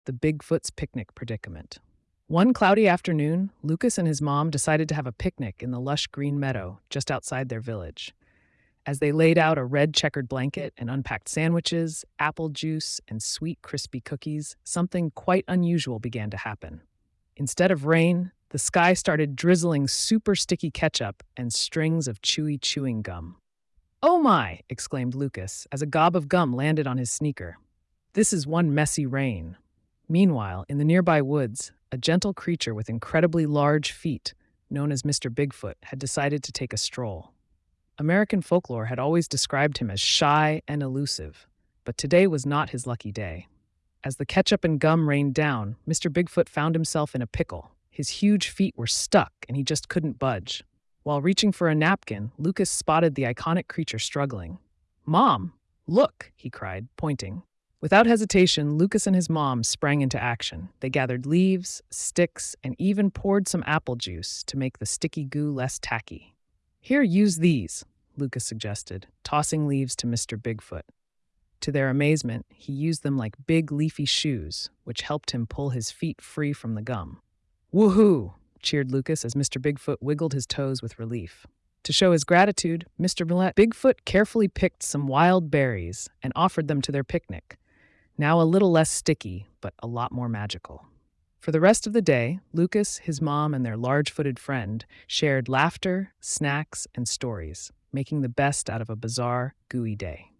The Bigfoot's Picnic Predicament. One cloudy afternoon, Lucas and his mom decided to have a picnic in the lush green meadow just outside their village. As they laid out a red checkered blanket and unpacked sandwiches, apple juice, and sweet, crispy cookies, something quite unusual began to happen. Instead of rain, the sky started drizzling super sticky ketchup and strings of chewy chewing gum. "Oh my!" exclaimed Lucas as a gob of gum landed on his sneaker. "This is one messy rain." Meanwhile, in the nearby woods, a gentle creature with incredibly large feet, known as Mr. Bigfoot, had decided to take a stroll. American folklore had always described him as shy and elusive, but today was not his lucky day. As the ketchup and gum rained down, Mr. Bigfoot found himself in a pickle. His huge feet were stuck and he just couldn't budge. While reaching for a napkin, Lucas spotted the iconic creature struggling. "Mom, look!" he cried, pointing. Without hesitation, Lucas and his mom sprang into action. They gathered leaves, sticks, and even poured some apple juice to make the sticky goo less tacky. "Here, use these," Lucas suggested, tossing leaves to Mr. Bigfoot. To their amazement, he used them like big leafy shoes, which helped him pull his feet free from the gum. "Woohoo!" cheered Lucas as Mr. Bigfoot wiggled his toes with relief. To show his gratitude, Mr. Bigfoot carefully picked some wild berries and offered them to their picnic. Now a little less sticky, but a lot more magical. For the rest of the day, Lucas, his mom, and their large-footed friend shared laughter, snacks, and stories, making the best out of a bizarre, gooey day.